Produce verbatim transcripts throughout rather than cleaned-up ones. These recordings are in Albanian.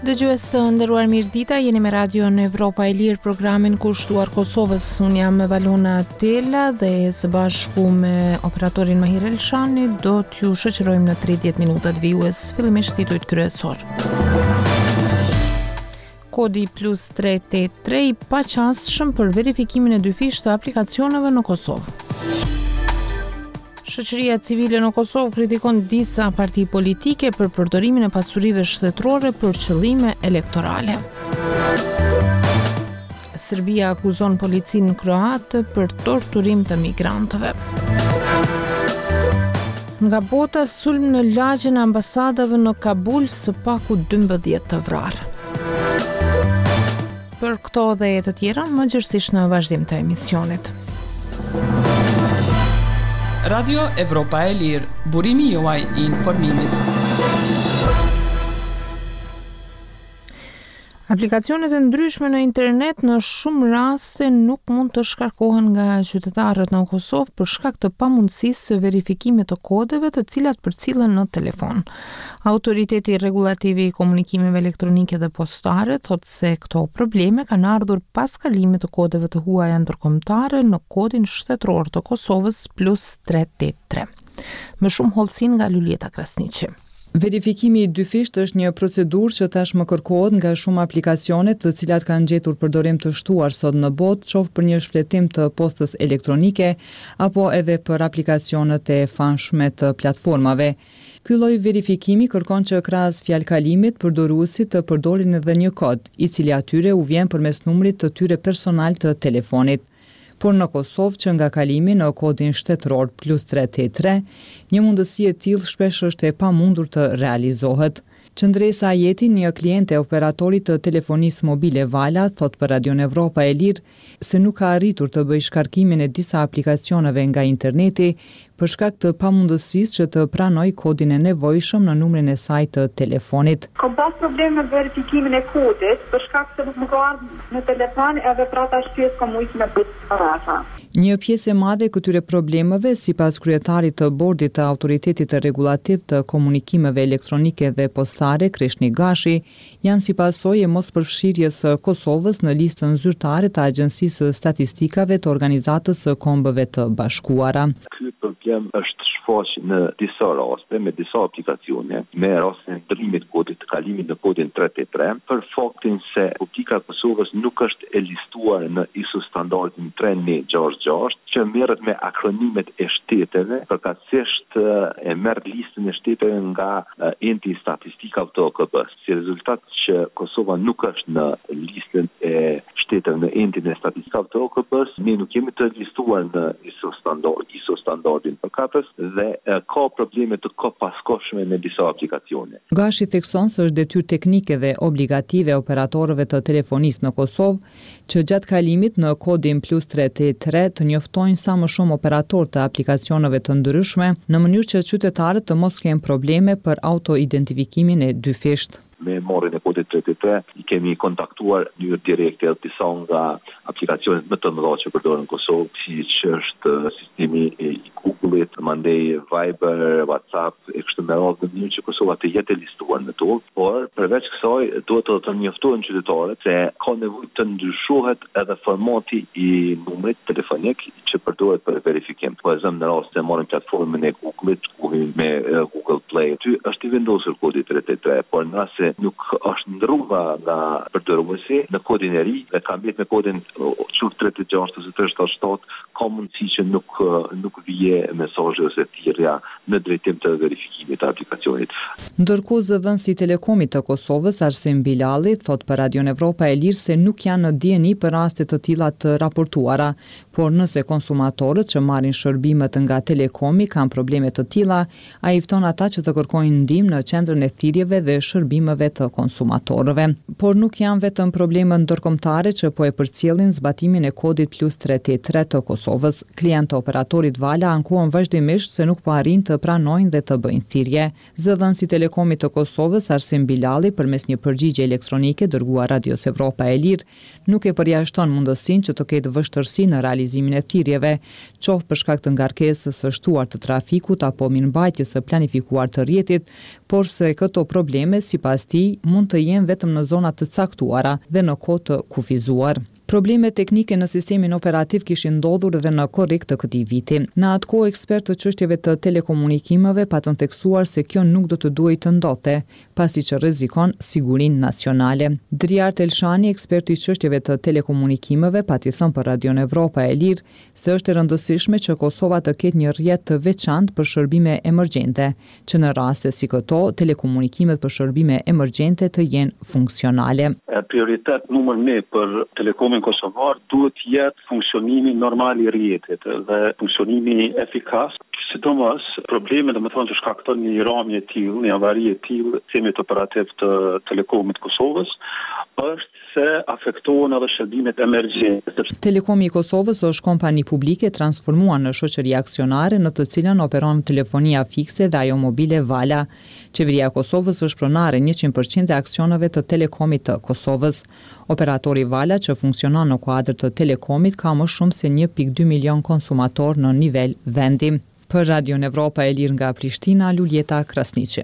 Dëgjues të nderuar, mirëdita, jeni me Radio në Evropa e Lirë, programin kushtuar Kosovës. Unë jam me Valona Tela dhe së bashku me operatorin Mahir Elshani do t'ju shoqërojmë në tridhjetë minutat vijues. Fillimisht titujt kryesor. Kodi plus tre tetëdhjetë tre i paqasshëm për verifikimin e dyfish të aplikacioneve në Kosovë. Shoqëria civile në Kosovë kritikon disa parti politike për përdorimin e pasurive shtetërore për qëllime elektorale. Serbia akuzon policinë kroate për torturim të migrantëve. Nga bota, sulm në lagjen e ambasadave në Kabul, së paku dymbëdhjetë të vrarë. Për këto dhe të tjera, më gjërësisht në vazhdim të emisionit. Radio Evropa e Lirë, burimi juaj i informimit. Aplikacionet e ndryshme në internet në shumë raste nuk mund të shkarkohen nga qytetarët në Kosovë për shkak të pamundësisë së verifikimit të kodeve të cilat përcillen në telefon. Autoriteti Rregullativ i Komunikimeve Elektronike dhe Postare thotë se këto probleme kanë ardhur pas kalimit të kodeve të huaja ndërkombëtare në kodin shtetëror të Kosovës plus tre tetëdhjetë tre. Më shumë hollësi nga Lulieta Krasniqi. Verifikimi i dyfisht është një procedurë që tashmë kërkohet nga shumë aplikacione të cilat kanë gjetur përdorim të shtuar sot në botë, qoftë për një shfletim të postës elektronike apo edhe për aplikacionet e famshme të platformave. Ky lloj verifikimi kërkon që krahas fjalëkalimit përdoruesit të përdorin edhe një kod, i cili atyre u vjen përmes numrit të tyre personal të telefonit. Por në Kosovë, që nga kalimi në kodin shtetëror plus tre tetëdhjetë tre, një mundësi e tillë shpesh është e pamundur të realizohet. Qëndresa Ajeti, një klient e operatorit të telefonisë mobile Vala, thot për Radio Evropa e Lirë se nuk ka arritur të bëjë shkarkimin e disa aplikacioneve nga interneti për shkak të pamundësisë që të pranoj kodin e nevojshëm në numrin e saj të telefonit. Kam pas probleme me verifikimin e kodit për shkak se nuk më ka ardhur në telefon edhe pra tash shtyes kam ujtë me bëjtë. Një pjesë e madhe e këtyre problemeve, sipas kryetarit të bordit të Autoritetit të Rregullativ të Komunikimeve Elektronike dhe Postare, Kreshni Gashi, janë si pasojë e mospërfshirjes së Kosovës në listën zyrtare të Agjencisë së Statistikave të Organizatës së Kombeve të Bashkuara. Ky problem është shfaq në disa raste me disa aplikacione, me rastin e ndërrimit të kodit të kalimit në kodin tre tetëdhjetë tre, për faktin se Republika e Kosovës nuk është e listuar në I S O standardin tre një gjashtë gjashtë, që merret me akronimet e shteteve, përkatësisht e merr listën e shteteve nga enti i statistikave të O K B-s. Si rezultat që Kosova nuk është në listën e shteteve në entin e statistikave të O K B-s, ne nuk jemi të listuar në I S O standard, I S O standardin përkatës dhe ka probleme të paskoshme me disa aplikacione. Gashi thekson se është detyrë teknike dhe obligative operatorëve të telefonisë në Kosovë që gjatë kalimit në kodin plus tre tetëdhjetë tre të njoftojnë sa më shumë operator të aplikacioneve të ndryshme në mënyrë që qytetarët të mos kenë probleme për auto-identifikimin e dyfisht. Me marrjen e kodit tre tetëdhjetë tre i kemi kontaktuar në mënyrë direkte disa nga aplikacionet më të mëdha që përdoren në Kosovë, siç është sistemi i Google-it, mandej Viber, WhatsApp, e kështu me radhë, në mënyrë që Kosova të jetë e listuar në to, por përveç kësaj duhet të, të njoftohen qytetarët se ka nevojë të ndryshohet edhe formati i numrit telefonik që përdoret për verifikim. Po e zëm në rast se marrim platformën e Google-it, me Google Play, ty është i vendosur kodi tre tetëdhjetë tre, por nëse nuk është ndrruar nga përdoruesi në kodin e ri dhe ka mbetë me kodin çu tre tetëdhjetë gjashtë ose tre shtatë shtatë, ka mundësi që nuk nuk vije mesazhe ose thirrja në drejtim të verifikimit të aplikacionit. Ndërkohë, zëdhënësi i Telekomit të Kosovës, Arsim Bilali, thot për Radio Evropa e Lirë se nuk janë në dieni për raste të tilla të raportuara, por nëse konsumatorët që marrin shërbimet nga Telekomi kanë probleme të tilla, ai fton ata që të kërkojnë ndihmë në qendrën e thirrjeve dhe shërbimeve të konsumatorëve. Por nuk janë vetëm probleme ndërkombëtare që po e përcjellin zbatimin e kodit plus tre tetëdhjetë tre të Kosovës. Kosovës. Klientë e operatorit Vala ankuan vazhdimisht se nuk po arrin të pranojnë dhe të bëjnë thirrje. Zëdhënësi i Telekomit të Kosovës Arsim Bilali përmes një përgjigje elektronike dërguar Radios Evropa e Lirë nuk e përjashton mundësinë që të ketë vështirësi në realizimin e thirrjeve, qoftë për shkak të ngarkesës së shtuar të trafikut apo mirëmbajtjes së planifikuar të rrjetit, por se këto probleme sipas tij mund të jenë vetëm në zona të caktuara dhe në kohë të kufizuar. Probleme teknike në sistemin operativ kishin ndodhur dhe në korrik të këtij viti. Në atë kohë ekspertë të çështjeve të telekomunikimeve patën theksuar se kjo nuk do të duhej të ndodhte, pasi që rrezikon sigurinë nacionale. Driar Telshani, ekspert i çështjeve të telekomunikimeve, pati thënë për Radion Evropa e Lirë se është e rëndësishme që Kosova të ketë një rrjet të veçantë për shërbime emergjente, që në raste si këto, telekomunikimet për shërbime emergjente të jenë funksionale. Prioritet numër një për telekomin kosovar duhet të jetë funksionimi normal i rrjetit dhe funksionimi efikas. Sidomos probleme do të thonë që shkakton një rrëmje e tillë, një avari e tillë sistemit operativ të Telekomit Kosovës, është se afektohen edhe shërbimet emergjente. Telekomi i Kosovës është kompani publike transformuar në shoqëri aksionare në të cilën operon telefonia fikse dhe ajo mobile Vala. Qeveria e Kosovës është pronare njëqind përqind e aksioneve të Telekomit të Kosovës. Operatori Vala që funksionon në kuadër të Telekomit ka më shumë se një pikë dy milion konsumator në nivel vendi. Për Radion Evropa e Lirë nga Prishtina, Luljeta Krasniqi.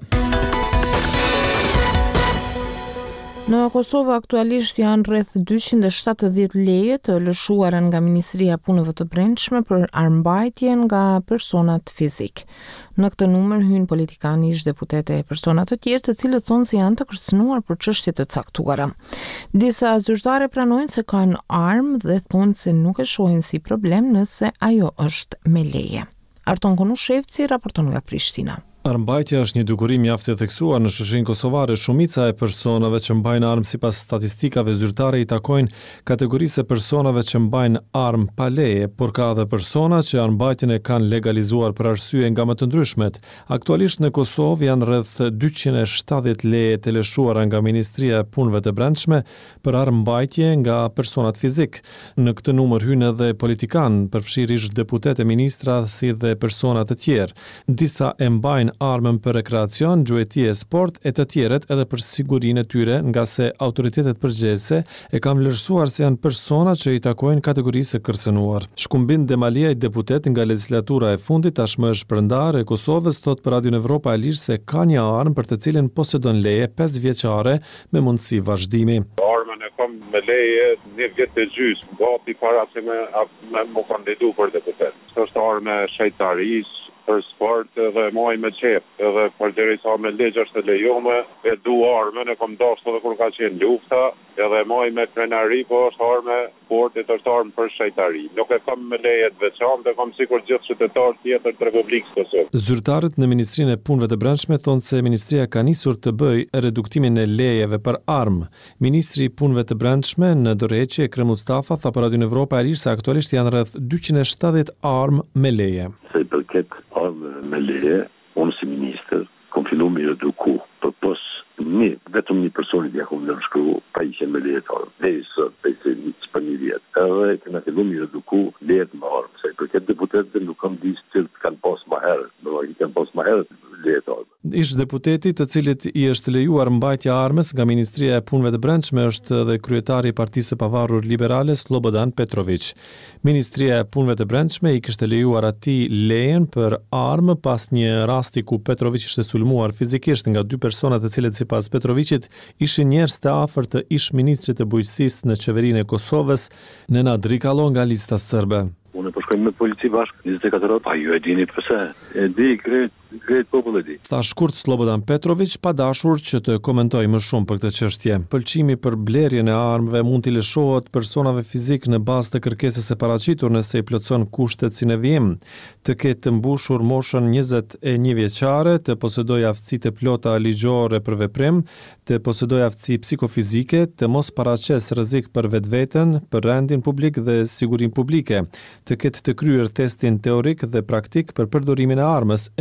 Në Kosovë aktualisht janë rreth dyqind e shtatëdhjetë leje të lëshuara nga Ministria e Punëve të Brendshme për armbajtje nga personat fizik. Në këtë numër hyn politikanë, ish deputete e persona të tjerë, të cilët thonë se janë të kërcënuar për çështje të caktuara. Disa zyrtare pranojnë se kanë armë dhe thonë se nuk e shohin si problem nëse ajo është me leje. Arton Konushevci raporton nga Prishtina. Armbajtja është një dukuri mjaft e theksuar në shoqërinë kosovare. Shumica e personave që mbajnë armë sipas statistikave zyrtare i takojnë kategorisë e personave që mbajnë armë pa leje, por ka edhe persona që armbajtjen e kanë legalizuar për arsye nga më të ndryshmet. Aktualisht në Kosovë janë rreth dyqind e shtatëdhjetë leje të lëshuara nga Ministria e Punëve të Brendshme për armbajtje nga personat fizik. Në këtë numër hyn edhe politikanë, përfshirësh deputetë, ministra si dhe persona të tjerë. Disa e mbajnë armën për rekreacion, gjueti e sport e të tjeret edhe për sigurinë e tyre, nga se autoritetet përgjegjëse e kanë vlerësuar se janë persona që i takojnë kategorisë së kërcënuar. Shkumbin Demalia, i deputet nga legislatura e fundit, tashmë është prandar e Kosovës, thot për Radion Evropa e Lirë se ka një armë për të cilën posedon leje pesë vjeçare me mundësi vazhdimi. Armën e kam me leje një vjet e gjys, gati para se me më kandidu për deputet. Është armë shejtarisë për sport edhe moj me qep, edhe për derisa me legj është e lejume, e du armën, e kom dashur edhe kur ka qenë lufta, edhe moj me krenari, po është armë sportit, është armë për shejtari. Nuk e kam me lejet veçantë, e kam sikur gjithë qytetar tjetër të Republikës Kosovë. Zyrtarët në Ministrinë e Punëve të Brendshme thonë se ministria ka nisur të bëjë reduktimin e lejeve për armë. Ministri i Punëve të Brendshme në Dorëheqi, Ekrem Mustafa, tha për Radion Evropa e Lirë se aktualisht janë rreth dyqind e shtatëdhjetë armë me leje. Se i përket armë me leje, unë si minister, kom fillu me reduku për pos një, vetëm një personi t'ja kom nënshkru pa i qenë me lejet armë. Dhe i sot, dhe i se një që për një vjetë. Edhe këna fillu me reduku lejet me armë. Se i përket deputetëve nuk kam disë që të kanë pas ma herët. Në i kanë pas ma herët lejet armë. Ish deputeti të cilit i është lejuar mbajtja armës nga Ministria e Punëve të Brendshme është dhe kryetari i Partisë së Pavarur Liberale Slobodan Petrović. Ministria e Punëve të Brendshme i kishte lejuar atij lejen për armë pas një rasti ku Petrović ishte sulmuar fizikisht nga dy persona të cilët sipas Petrovićit ishin njerëz të afërt të ish ministrit të bujqësisë në qeverinë e Kosovës, Nenad Rikalo nga lista serbe. Unë po shkojmë me polici bashkë, njëzet e katër orë, pa ju e dini përse, e di, krejt, krejt popull e di. Tha shkurt Slobodan Petrović, pa dashur që të komentoj më shumë për këtë çështje. Pëlqimi për blerjen e armëve mund t'i lëshohet personave fizik në bazë të kërkesës së paraqitur nëse i plotson kushtet si në vijim, të ketë të mbushur moshën njëzet e një vjeçare, të posedojë aftësitë e plota ligjore për veprim, të posedojë aftësi psikofizike, të mos paraqesë rrezik për vetveten, për rendin publik dhe sigurinë publike, të ketë të kryer testin teorik dhe praktik për përdorimin e armës e të tjera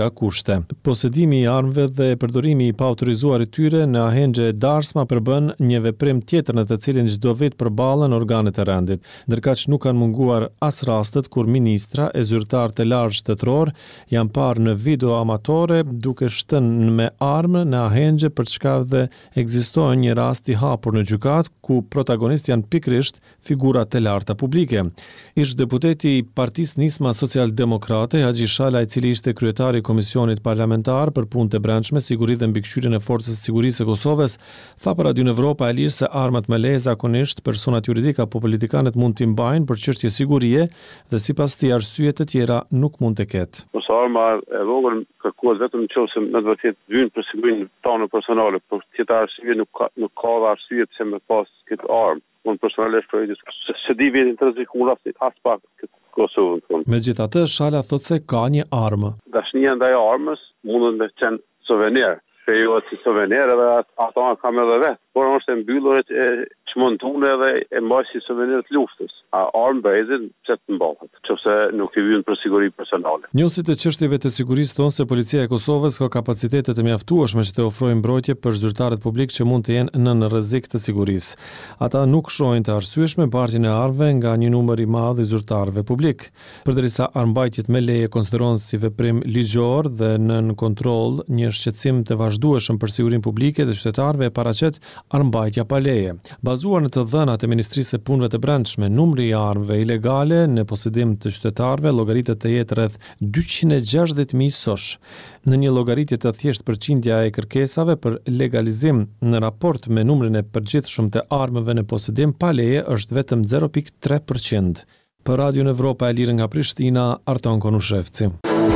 nga kushte. Posedimi i armëve dhe përdorimi i paautorizuar i tyre në ahengje e darsma përbën një veprim tjetër në të cilin çdo vit përballen organet e rendit, ndërkaq nuk kanë munguar as rastet kur ministra e zyrtar të lartë shtetëror janë parë në video amatore duke shtënë me armë në ahengje, për çka dhe ekziston një rast i hapur në gjykat ku protagonist janë pikrisht figurat të larta publike. Ish deputeti i Partisë Nisma Social-Demokrate, Haxhi Shala, i cili ishte kryetari i Komisionit Parlamentar për Punët e Brendshme, Siguri dhe Mbikëqyrjen e Forcës së Sigurisë së Kosovës, tha për Radio Evropa e Lirë se armat me leje zakonisht personat juridik apo politikanët mund t'i mbajnë për çështje sigurie dhe sipas tij arsye të tjera nuk mund të ketë. Ose arma e vogël kërkohet vetëm nëse në të vërtetë vjen për sigurinë tonë personale, por tjetër arsye nuk ka nuk ka arsye që me pas këtë armë. Unë personalisht për se di vjetin të rrezikuar as pak këtë Kosovën. Megjithatë, Shala thotë se ka një armë. Dashnia ndaj armës mund të qenë suvenir. Fejo si suvenir edhe ato kam edhe vetë, por është e mbyllur e çmontune edhe e mbaj si suvenir të luftës. A armë brezin që të mbahet, nëse nuk i vjen për siguri personale. Njësit e çështjeve të sigurisë thonë se policia e Kosovës ka kapacitete të mjaftueshme që të ofrojnë mbrojtje për zyrtarët publik që mund të jenë nën rrezik të sigurisë. Ata nuk shohin të arsyeshme bartjen e armëve nga një numër i madh i zyrtarëve publik. Përderisa armbajtjet me leje konsiderohen si veprim ligjor dhe nën kontroll, një shqetësim të vazhdueshëm për sigurinë publike dhe qytetarëve e paraqet armbajtja pa leje. Bazuar në të dhënat e Ministrisë së Punëve të Brendshme, numri i armëve ilegale në posedim të qytetarëve llogaritet të jetë rreth dyqind e gjashtëdhjetë mijë sosh. Në një llogaritje të thjeshtë, përqindja e kërkesave për legalizim në raport me numrin e përgjithshëm të armëve në posedim pa leje është vetëm zero pikë tre përqind. Për Radio Evropa e Lirë nga Prishtina, Arton Konushevci.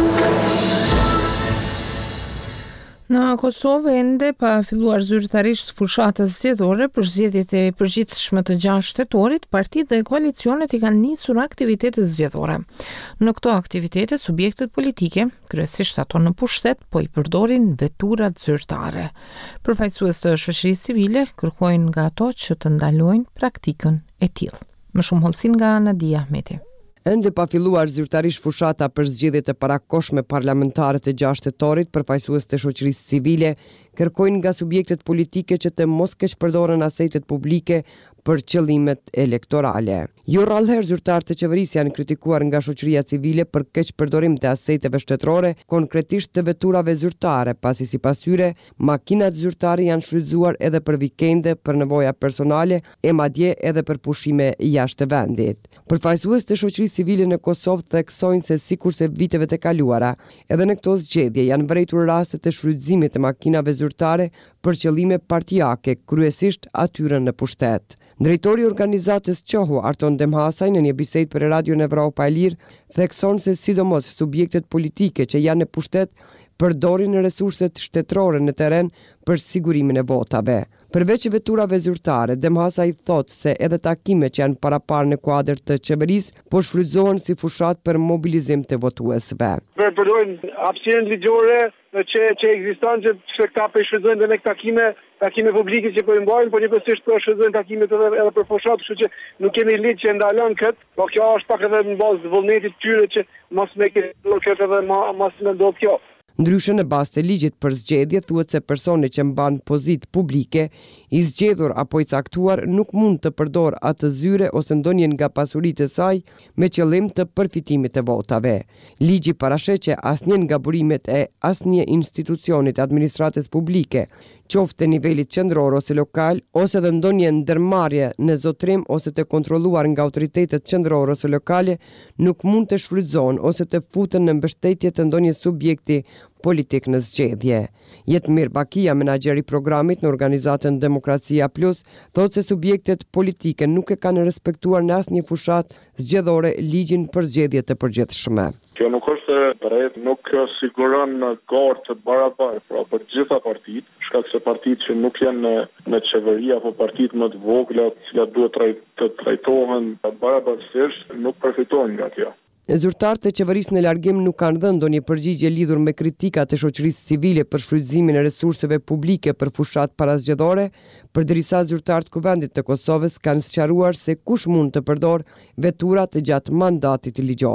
Në Kosovë ende pa filluar zyrtarisht fushatës zgjedhore për zgjedhjet e përgjithshme të gjashtë shtetorit, partitë dhe koalicionet i kanë nisur aktivitete zgjedhore. Në këto aktivitete, subjektet politike, kryesisht ato në pushtet, po i përdorin veturat zyrtare. Përfaqësues të shoqërisë civile kërkojnë nga ato që të ndalojnë praktikën e tillë. Më shumë hollësi nga Nadia Ahmeti. Ende pa filluar zyrtarisht fushata për zgjedhjet e parakohshme parlamentare të gjashtë shtetorit, përfaqësues të shoqërisë civile kërkojnë nga subjektet politike që të mos keq përdoren asetet publike për qëllimet elektorale. Jo rrallëherë zyrtarët të qeverisë janë kritikuar nga shoqëria civile për keq përdorim të aseteve shtetërore, konkretisht të veturave zyrtare, pasi sipas tyre makinat zyrtare janë shfrytzuar edhe për vikende, për nevoja personale e madje edhe për pushime jashtë vendit. Përfaqësues të shoqërisë civile në Kosovë theksojnë se sikurse viteve të kaluara, edhe në këto zgjedhje janë vërejtur raste të shfrytëzimit të makinave zyrtare për qëllime partijake, kryesisht atyre në pushtet. Drejtori i organizatës Qohu, Arton Demhasaj, në një bisedë për Radio Evropa e Lirë, thekson se sidomos subjektet politike që janë në pushtet përdorin resurset shtetërore në terren për sigurimin e votave. Përveç veturave zyrtare, Demhasaj thotë se edhe takimet që janë paraparë në kuadër të qeverisë po shfrytëzohen si fushat për mobilizim të votuesve. Përdorojnë hapësirën ligjore që që ekziston që këta po shfrytëzojnë edhe takime takime publike që po i mbajnë, por njëkohësisht po shfrytëzojnë takimet edhe edhe për fushat, kështu që nuk kemi ligj që ndalon kët, por kjo është pak edhe në bazë të vullnetit të tyre që mos me këtë këtë edhe mos me ndodh kjo. Ndryshe në bazë të ligjit për zgjedhje thuhet se personi që mban pozitë publike, i zgjedhur apo i caktuar nuk mund të përdor atë zyre ose ndonjë nga pasuritë e saj me qëllim të përfitimit të votave. Ligji parasheh që asnjë nga burimet e asnjë institucioni të administratës publike, qoftë nivelit qendror ose lokal, ose dhe ndonjë ndërmarrje në zotrim ose të kontrolluar nga autoritetet qendrore ose lokale, nuk mund të shfrytëzohen ose të futen në mbështetje të ndonjë subjekti politik në zgjedhje. Jetmir Bakia, menaxher i programit në organizatën Demokracia Plus, thotë se subjektet politike nuk e kanë respektuar në asnjë fushat zgjedhore ligjin për zgjedhje të përgjithshme. Kjo nuk është drejt, nuk siguron në garë të barabartë, pra për gjitha partitë, shkak se partitë që nuk janë në, në qeveri apo partitë më të vogla, të cilat duhet të trajtohen barabartësisht, nuk përfitojnë nga kjo. Zyrtarët e qeverisë në largim nuk kanë dhënë ndonjë përgjigje lidhur me kritikat e shoqërisë civile për shfrytëzimin e resurseve publike për fushat parazgjedhore, përderisa zyrtarët kuvendit të Kosovës kanë sqaruar se kush mund të përdor veturat gjatë mandatit ligjor.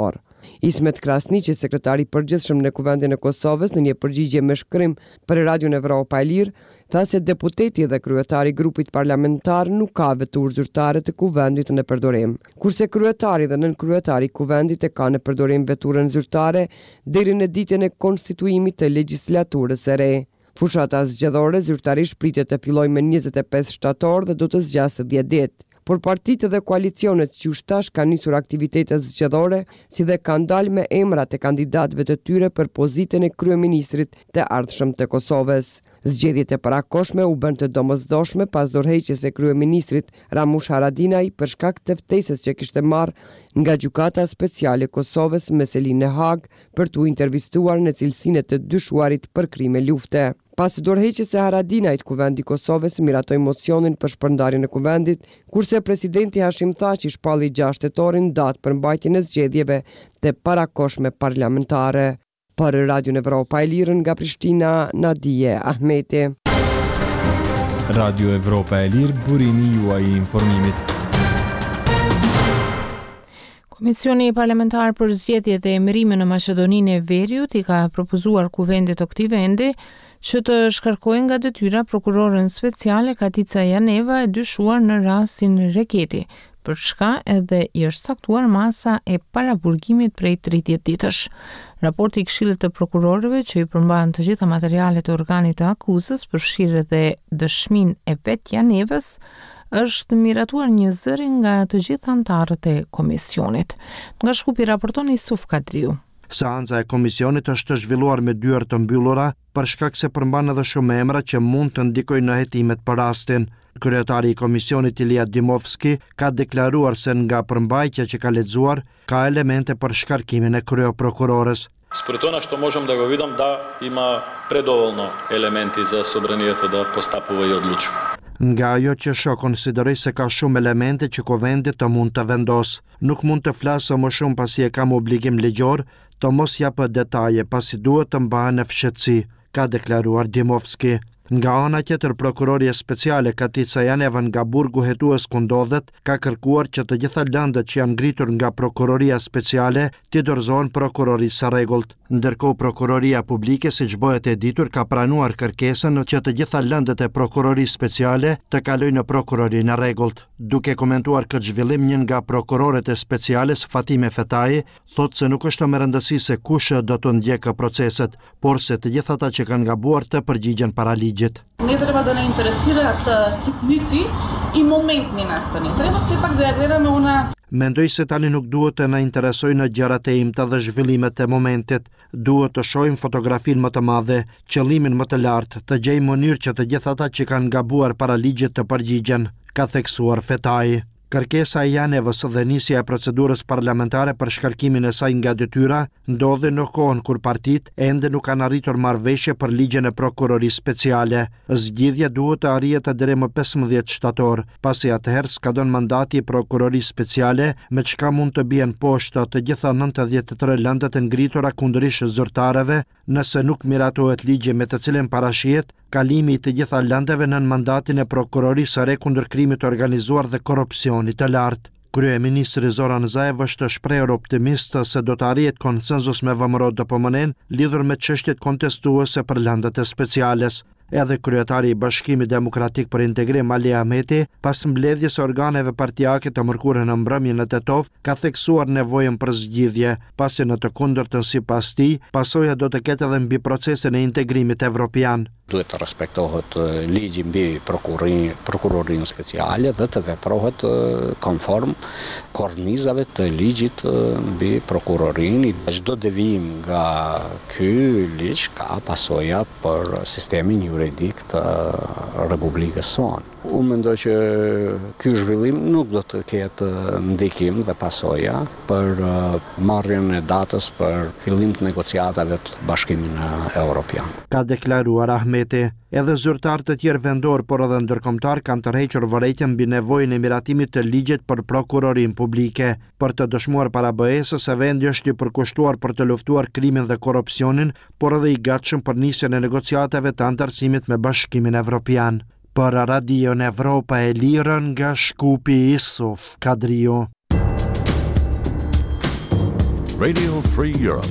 Ismet Krasniqi, sekretari i përgjithshëm në Kuvendin e Kosovës, në një përgjigje me shkrim për Radion Evropa e Lirë, tha se deputeti dhe kryetari i grupit parlamentar nuk ka vetur zyrtare të kuvendit në përdorim, kurse kryetari dhe nën kryetari i kuvendit e ka në përdorim veturën zyrtare deri në ditën e konstituimit të legjislaturës së re. Fushata zgjedhore zyrtarisht pritet të fillojë me njëzet e pesë shtator dhe do të zgjasë dhjetë ditë. Por partitë dhe koalicionet që shtash kanë nisur aktivitetet zgjedhore, si dhe kanë dalë me emrat e kandidatëve të tyre për pozitën e kryeministrit të ardhshëm të Kosovës. Zgjedhjet e parakoshme u bën të domosdoshme pas dorëheqjes së kryeministrit Ramush Haradinaj për shkak të ftesës që kishte marrë nga Gjykata Speciale e Kosovës me Selin në Hag për t'u intervistuar në cilësinë të dyshuarit për krime lufte. Pas dorëheqjes së Haradinajt, Kuvendi i Kosovës miratoi mocionin për shpërndarjen e kuvendit, kurse presidenti Hashim Thaçi shpalli gjashtë tetorin datë për mbajtjen e zgjedhjeve të parakoshme parlamentare. Për Radion Evropa e Lirë nga Prishtina, Nadije Ahmeti. Radio Evropa e Lirë, burimi juaj i informimit. Komisioni parlamentar për zgjedhjet e emërime në Maqedoninë e Veriut i ka propozuar kuvendit të këtij vendi që të shkarkojnë nga detyra prokurorën speciale Katica Janeva e dyshuar në rastin Reketi, për çka edhe i është saktuar masa e paraburgimit prej tridhjetë ditësh. Raporti i Këshillit të Prokurorëve që i përmban të gjitha materialet e organit të akuzës përfshirë edhe dëshminë e vet Janevës është miratuar një zëri nga të gjithë anëtarët e komisionit. Nga Shkupi raporton Isuf Kadriu. Seanca e komisionit është zhvilluar me dyert të mbyllura për shkak se përmban edhe shumë emra që mund të ndikojnë në hetimet për rastin. Kryetari i komisionit Ilia Dimovski ka deklaruar se nga përmbajtja që ka lexuar ka elemente për shkarkimin e kryeprokurorës. Според она што можам да го видам да има предоволно елементи за собранието да постапува и одлучува. Nga ajo që shoh konsideroj se ka shumë elemente që kuvendi të mund të vendos. Nuk mund të flasë më shumë pasi e kam obligim ligjor të mos japë detaje pasi duhet të mbahen në fshehtësi, ka deklaruar Dimovski. Nga ana tjetër, prokuroria speciale Katica Janeva nga burgu hetues ku ndodhet ka kërkuar që të gjitha lëndët që janë ngritur nga prokuroria speciale t'i dorëzohen prokurorisë së rregullt. Ndërkohë, prokuroria publike, siç bëhet e ditur, ka pranuar kërkesën që të gjitha lëndët e prokurorisë speciale të kalojnë në prokurorinë e rregullt. Duke komentuar këtë zhvillim, një nga prokurorët e speciales, Fatime Fetai, thotë se nuk është më rëndësi se kush do të ndjekë proceset, por se të gjithë ata që kanë gabuar të përgjigjen para ligjit. Не треба да не интересираат ситници и моментни настани. Треба сепак да ја гледаме она. Mendoj se tani nuk duhet të na interesojnë gjërat e imta dhe zhvillimet e momentit. Duhet të shohim fotografinë më të madhe, qëllimin më të lartë, të gjejmë mënyrë që të gjithë ata që kanë gabuar para ligjit të përgjigjen, ka theksuar Fetai. Kërkesa e Janevës dhe nisja e procedurës parlamentare për shkarkimin e saj nga detyra ndodhi në kohën kur partitë ende nuk kanë arritur marrëveshje për ligjen e prokurorisë speciale. Zgjidhja duhet të arrihet deri më pesëmbëdhjetë shtator, pasi atëherë skadon mandati i prokurorisë speciale, me çka mund të bien poshtë të gjitha nëntëdhjetë e tre lëndët e ngritura kundërshtë zyrtarëve, nëse nuk miratohet ligji me të cilën parashihet kalimi i të gjitha lëndëve nën mandatin e prokurorisë së re kundër krimit të organizuar dhe korrupsionit të lartë. Kryeministri Zoran Zaev është shprehur optimist se do të arrihet konsenzus me V M R O D P M N lidhur me çështjet kontestuese për lëndët e speciales. Edhe kryetari i Bashkimit Demokratik për Integrim Ali Ahmeti, pas mbledhjes së organeve partijake të mërkurën në mbrëmjen e tetov, ka theksuar nevojën për zgjidhje, pasi në të kundërtën sipas tij, pasoja do të ketë edhe mbi procesin e integrimit evropian. Duhet të respektohet ligji mbi prokurorinë speciale dhe të veprohet konform kornizave të ligjit mbi prokurorinë. Çdo devijim nga ky ligj ka pasoja për sistemin juridik të Republikës sonë. Unë mendoj që ky zhvillim nuk do të ketë ndikim dhe pasoja për marrjen e datës për fillim të negociatave të Bashkimit Evropian. Ka deklaruar Ahmeti. Edhe zyrtarë të tjerë vendor, por edhe ndërkombëtar kanë tërhequr vërejtjen mbi nevojën e miratimit të ligjit për prokurorinë publike, për të dëshmuar para B E-së se vendi është i përkushtuar për të luftuar krimin dhe korrupsionin, por edhe i gatshëm për nisjen e negociatave të antarësimit me Bashkimin Evropian. Për Radion Evropa e Lirë nga Shkupi, Isuf Kadriu. Radio Free Europe.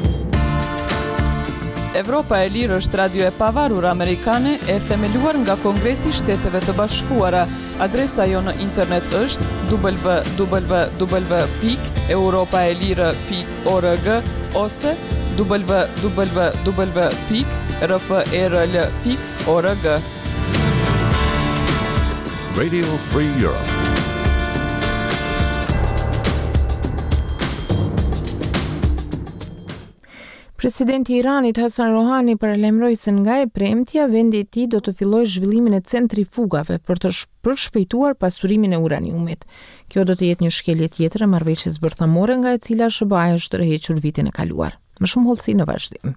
Evropa e Lirë është radio e pavarur amerikane e themeluar nga Kongresi i Shteteve të Bashkuara. Adresa jo në internet është w w w pikë europaelire pikë org ose w w w pikë r f e r l pikë org. Radio Free Europe. Presidenti i Iranit Hasan Rohani paralajmëroi se nga e premtja vendi i tij do të fillojë zhvillimin e centrifugave për të përshpejtuar pasurimin e uraniumit. Kjo do të jetë një shkelje tjetër e marrëveshjes bërthamore nga e cila S B A është tërhequr vitin e kaluar. Më shumë hollësi në vazhdim.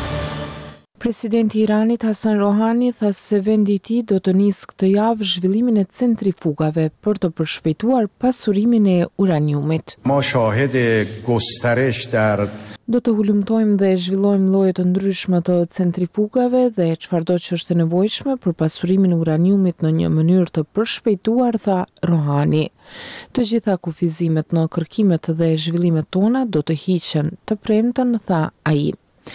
Presidenti i Iranit Hasan Rohani tha se vendi i tij do të nisë këtë javë zhvillimin e centrifugave për të përshpejtuar pasurimin e uraniumit. Ma shahid gustarish dar Do të hulumtojmë dhe zhvillojmë lloje të ndryshme të centrifugave dhe çfarëdo që është e nevojshme për pasurimin e uraniumit në një mënyrë të përshpejtuar, tha Rohani. Të gjitha kufizimet në kërkimet dhe zhvillimet tona do të hiqen të premten, tha ai.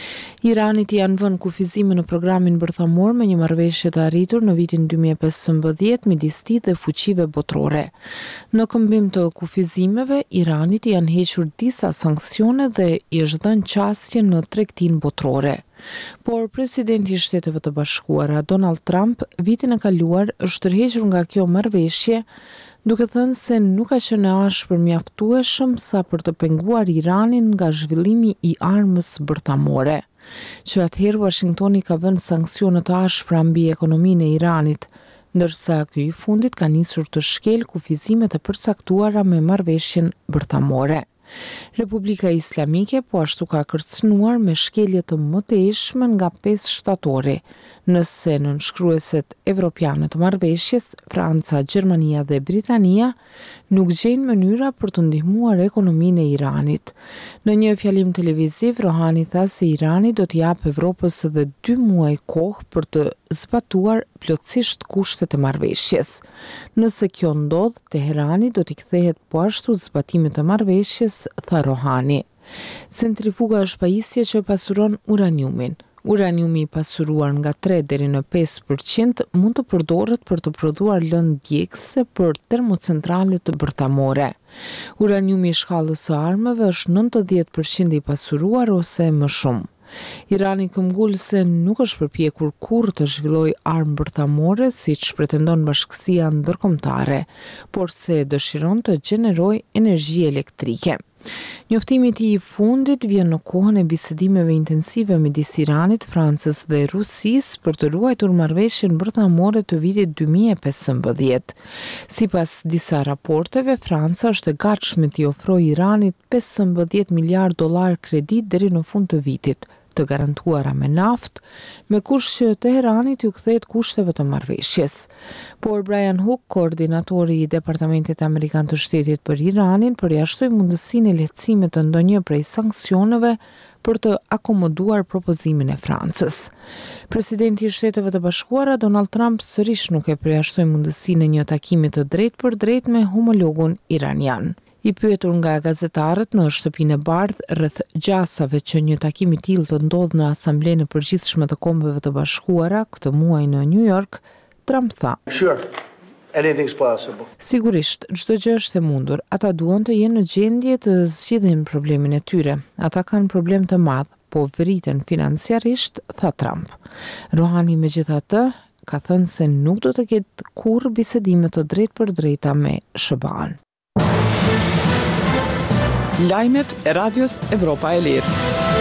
Iranit janë vënë kufizime në programin bërthamor me një marrëveshje të arritur në vitin dy mijë e pesëmbëdhjetë midis tij dhe fuqive botërore. Në këmbim të kufizimeve, Iranit janë hequr disa sanksione dhe i është dhënë qasje në tregtinë botërore. Por presidenti i Shteteve të Bashkuara Donald Trump vitin e kaluar është tërhequr nga kjo marrëveshje, duke thënë se nuk ka qenë e ashpër mjaftueshëm sa për të penguar Iranin nga zhvillimi i armës bërthamore. Që atëherë Washingtoni ka vënë sanksione të ashpra mbi ekonominë e Iranit, ndërsa ky i fundit ka nisur të shkel kufizimet e përcaktuara me marrëveshjen bërthamore. Republika Islamike po ashtu ka kërcënuar me shkelje të mëtejshme nga pesë shtatori, nëse nënshkrueset evropiane të marrëveshjes, Franca, Gjermania dhe Britania, nuk gjejnë mënyra për të ndihmuar ekonominë e Iranit. Në një fjalim televiziv, Rohani tha se Irani do t'i japë Evropës edhe dy muaj kohë për të zbatuar plotësisht kushtet e marrëveshjes. Nëse kjo ndodh, Teherani do t'i kthehet po ashtu zbatimit të marrëveshjes, tha Rohani. Centrifuga është pajisje që pasuron uraniumin. Uraniumi i pasuruar nga tre deri në pesë përqind mund të përdoret për të prodhuar lëndë djegëse për termocentralet bërthamore. Uraniumi i shkallës së armëve është nëntëdhjetë përqind i pasuruar ose më shumë. Irani këmbgul se nuk është përpjekur kurrë të zhvillojë armë bërthamore siç pretendon Bashkësia Ndërkombëtare, por se dëshiron të gjenerojë energji elektrike. Njoftimi i tij i fundit vjen në kohën e bisedimeve intensive midis Iranit, Francës dhe Rusisë për të ruajtur marrëveshjen bërthamore të vitit dy mijë e pesëmbëdhjetë. Sipas disa raporteve, Franca është e gatshme t'i ofrojë Iranit pesëmbëdhjetë miliardë dollar kredi deri në fund të vitit, të garantuara me naftë, me kusht që Teherani t'ju kthehet kushteve të marrëveshjes. Por Brian Hook, koordinatori i Departamentit Amerikan të Shtetit për Iranin, përjashtoi mundësinë e lehtësimit të ndonjë prej sanksioneve për të akomoduar propozimin e Francës. Presidenti i Shteteve të Bashkuara Donald Trump sërish nuk e përjashtoi mundësinë e një takimi të drejtë për drejtë me homologun iranian. I pyetur nga gazetarët në shtëpinë e bardhë rreth gjasave që një takim i tillë të ndodh në Asamblenë e Përgjithshme të Kombeve të Bashkuara këtë muaj në New York, Trump tha: Sure. Anything's possible. Sigurisht, çdo gjë është e mundur. Ata duan të jenë në gjendje të zgjidhin problemin e tyre. Ata kanë problem të madh, po vriten financiarisht, tha Trump. Rohani megjithatë ka thënë se nuk do të ketë kurrë bisedime të drejtë për drejta me S B A-n. Lajmet e radios Evropa e Lirë.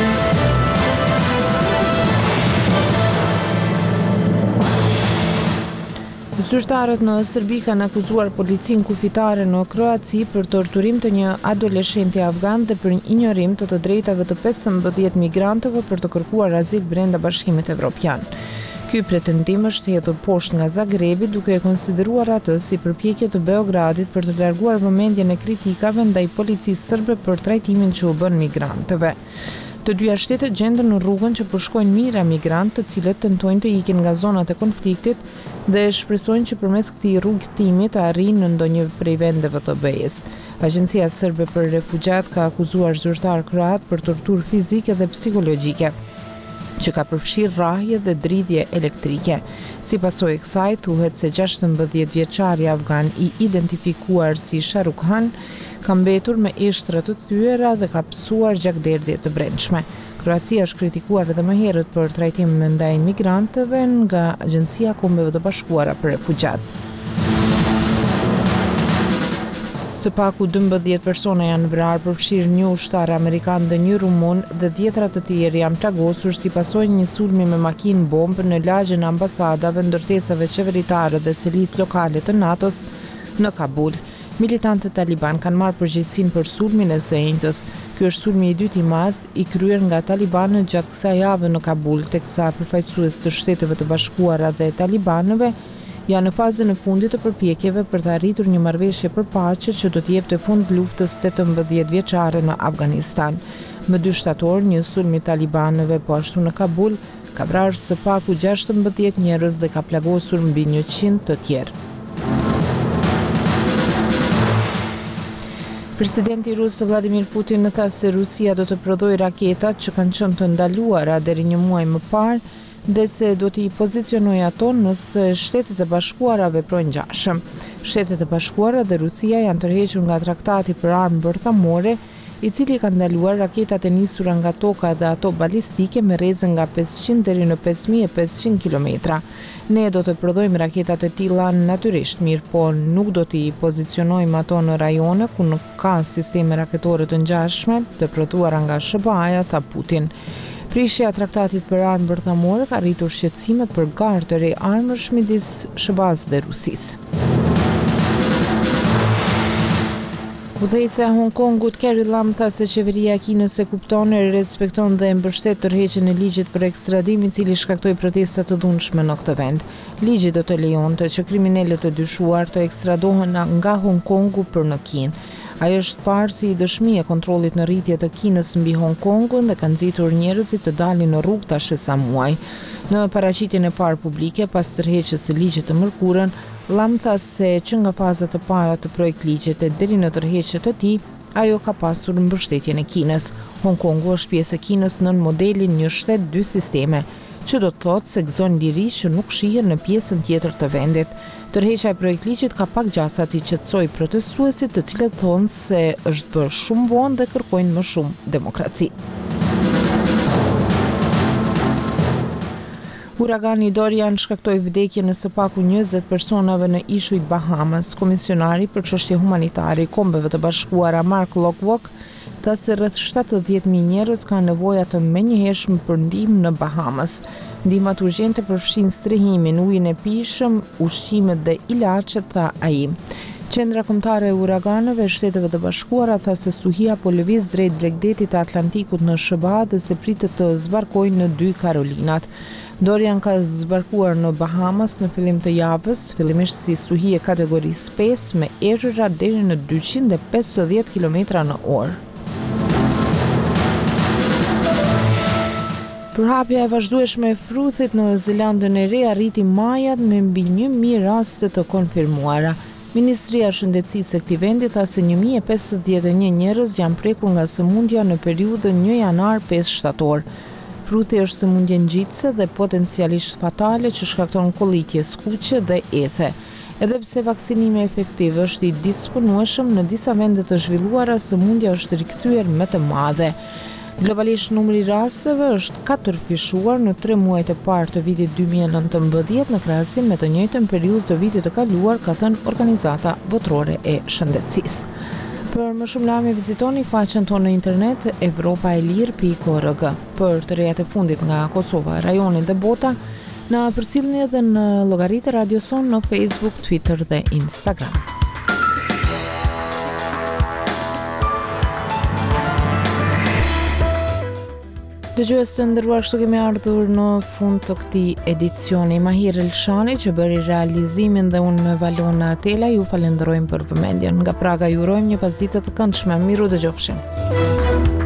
Zyrtarët në Serbi kanë akuzuar policinë kufitare në Kroaci për torturim të një adoleshenti afgan dhe për injorim të të drejtave të pesëmbëdhjetë migrantëve për të kërkuar azil brenda Bashkimit Evropian. Ky pretendim është hedhur poshtë nga Zagrebi, duke e konsideruar atë si përpjekje të Beogradit për të larguar vëmendjen e kritikave ndaj policisë serbe për trajtimin që u bën migrantëve. Të dyja shtetet gjenden në rrugën që përshkojnë mijëra migrantë, të cilët tentojnë të ikin nga zonat e konfliktit dhe shpresojnë që përmes këtij rrugtimi të arrijnë në ndonjë prej vendeve të B E-s. Agjencia Serbe për Refugjat ka akuzuar zyrtar kroat për torturë fizike dhe psikologjike, që ka përfshirë rrahje dhe dridhje elektrike. Si pasojë e kësaj, thuhet se gjashtëmbëdhjetë vjeçari afgan i identifikuar si Shahrukh Khan ka mbetur me eshtra të thyera dhe ka psuar gjakderdhje të brendshme. Kroacia është kritikuar edhe më herët për trajtim ndaj migrantëve nga Agjencia e Kombeve të Bashkuara për Refugjat. Së paku dymbëdhjetë persona janë vrarë, përfshirë një ushtar amerikan dhe një rumun, dhe dhjetra të tjerë janë plagosur si pasojë një sulmi me makinë bombë në lagjen e ambasadave, ndërtesave qeveritare dhe selisë lokale të NATO-s në Kabul. Militantët Taliban kanë marrë përgjegjësinë për sulmin e së njëjtës. Ky është sulmi i dytë i madh i kryer nga talibanët gjatë kësaj jave në Kabul, teksa përfaqësues të Shteteve të Bashkuara dhe talibanëve janë në fazën e fundit të përpjekjeve për të arritur një marrëveshje për paqe që do të jepte fund luftës tetëmbëdhjetë vjeçare në Afganistan. Më dy shtator, një sulm i talibanëve po ashtu në Kabul ka vrarë së paku gjashtëmbëdhjetë njerëz dhe ka plagosur mbi njëqind të tjerë. Presidenti rus Vladimir Putin tha se Rusia do të prodhojë raketat që kanë qenë të ndaluara deri një muaj më parë, dhe se do t'i pozicionoj ato nëse Shtetet e Bashkuara veprojnë ngjashëm. Shtetet e Bashkuara dhe Rusia janë tërhequr nga traktati për armë bërthamore, i cili ka ndaluar raketat e nisura nga toka dhe ato balistike me rrezë nga pesëqind deri në pesë mijë e pesëqind kilometra. Ne do të prodhojmë raketat e tilla natyrisht, mirë po nuk do t'i pozicionojmë ato në rajone ku nuk ka sisteme raketore të ngjashme të prodhuara nga S B A-ja, tha Putin. Prishja e traktatit për armë bërthamore ka rritur shqetësimet për garë të re armësh midis S B A-s dhe Rusisë. Udhëheqësja e Hong Kongut Carrie Lam tha se qeveria e Kinës e kupton e respekton dhe mbështet tërheqjen e ligjit për ekstradim, i cili shkaktoi protesta të dhunshme në këtë vend. Ligji do të lejonte që kriminalët e dyshuar të ekstradohen nga Hong Kongu për në Kinë. Ajo është parë si dëshmi e kontrollit në rritje të Kinës mbi Hong Kongun dhe ka nxitur njerëzit të dalin në rrugë tash sa muaj. Në paraqitjen e parë publike pas tërheqjes së ligjit të mërkurën, Lam tha se që nga fazat e para të projekt ligjit e deri në tërheqjet e tij, ajo ka pasur mbështetjen e Kinës. Hong Kongu është pjesë e Kinës nën modelin një shtet dy sisteme, që do të thotë se gëzon liri që nuk shihen në pjesën tjetër të vendit. Tërheqja e projektligjit ka pak gjasa i qetësoi protestuesit, të cilët thonë se është bërë shumë vonë dhe kërkojnë më shumë demokraci. Uragani Dorian shkaktoi vdekjen e së paku njëzet personave në ishujt Bahamas. Komisionari për çështje humanitare i Kombeve të Bashkuara Mark Lowcock tha se rreth shtatëdhjetë mijë njerëz kanë nevoja të menjëhershme për ndihmë në Bahamas. Ndihmat urgjente përfshin strehimin, ujin e pijshëm, ushqimet dhe ilaçet, tha ai. Qendra kombëtare e uraganeve e Shteteve të Bashkuara tha se stuhia po lëviz drejt bregdetit të Atlantikut në S B A dhe se pritet të zbarkojë në dy Karolinat. Dorian ka zbarkuar në Bahamas në fillim të javës, fillimisht si stuhi e kategorisë pesë me errëra deri në dyqind e pesëdhjetë kilometra në orë. Përhapja e vazhdueshme e fruthit në Zelandën e Re arriti majat me mbi një mijë raste të konfirmuara. Ministria e Shëndetësisë e këtij vendi tha se një mijë e pesëdhjetë e një njerëz janë prekur nga sëmundja në periudhën një janar pesë shtator. Fruthi është sëmundje ngjitse dhe potencialisht fatale që shkakton kollitje, skuqe dhe ethe. Edhe pse vaksinimi efektiv është i disponueshëm në disa vende të zhvilluara, sëmundja është rikthyer më të madhe. Globalisht numri i rasteve është katërfishuar në tre muajt e parë të vitit dy mijë e nëntëmbëdhjetë në krahasim me të njëjtën periudhë të vitit të kaluar, ka thënë Organizata Botërore e Shëndetësisë. Për më shumë lajme vizitoni faqen tonë në internet evropaelir pikë org. Për të rejat e fundit nga Kosova, rajoni dhe bota, na përcjellni edhe në llogaritë e Radio Son në Facebook, Twitter dhe Instagram. Dëgjues të nderuar, kështu kemi ardhur në fund të këtij edicioni. Mahir Elshani që bëri realizimin dhe unë me Valona Atela ju falenderojmë për vëmendjen. Nga Praga ju urojmë një pasditë të këndshme. Miru dëgjofshim.